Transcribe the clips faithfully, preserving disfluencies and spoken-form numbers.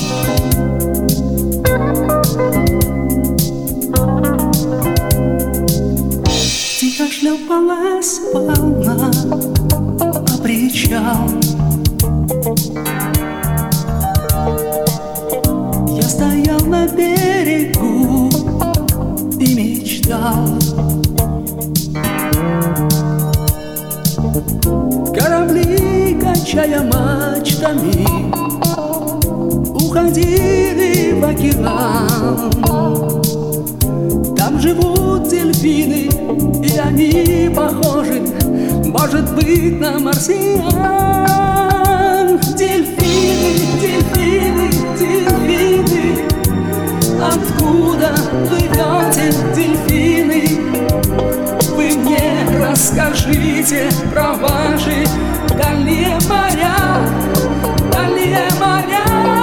Тихо шлепалась волна о причал. Я стоял на берегу и мечтал. Корабли, качая мачтами, уходили в океан. Там живут дельфины, и они похожи, может быть, на марсиан. Дельфины, дельфины, дельфины, откуда плывете, дельфины? Вы мне расскажите про ваши дальние моря, дальние моря.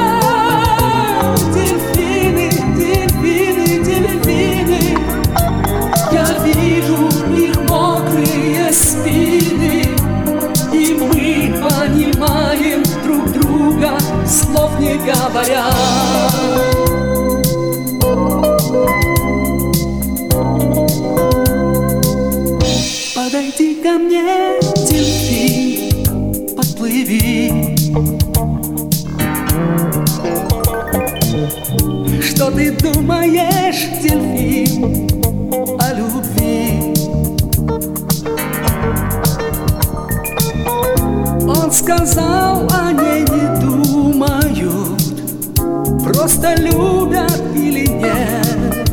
Дельфины, дельфины, дельфины, я вижу их мокрые спины, и мы понимаем друг друга, слов не говоря. Подойди ко мне, дельфин, подплыви. Что ты думаешь, дельфин, о любви? Он сказал, о ней не думают, просто любят или нет.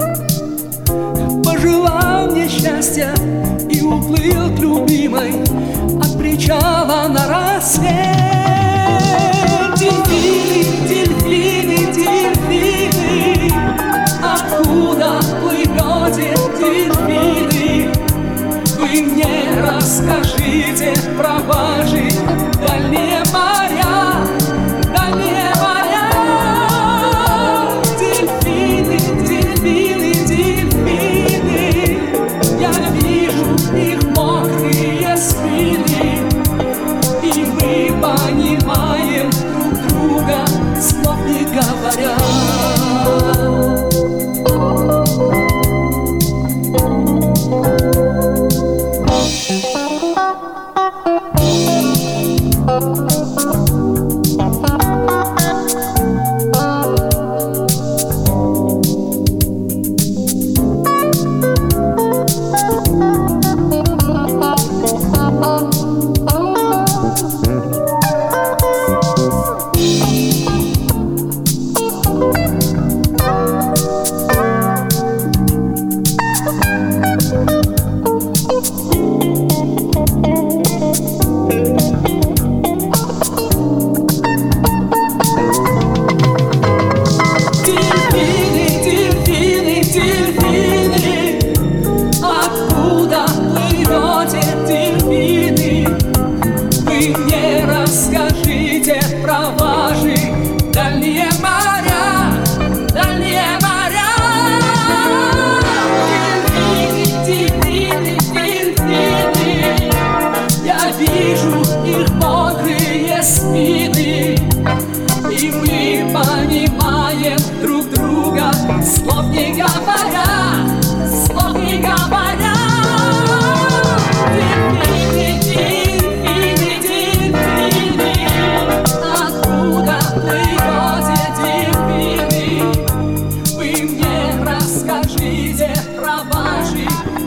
Пожелал мне счастья и уплыл к любимой от причала на рассвет. Дельфины, дельфины, дельфины, откуда плывете, дельфины? Вы мне расскажите про ваши дальние моря, дальние моря. Дельфины, дельфины, дельфины, я вижу их мокрые спины, и мы понимаем друг друга, слов не говоря. Про ваши дальние моря, дальние моря. Дельфины, дельфины, дельфины, я вижу их мокрые спины, и мы понимаем друг друга, слов не говоря, слов не говоря. Дельфины, дельфины, дельфины, откуда плывете, дельфины? Вы мне расскажите про ваши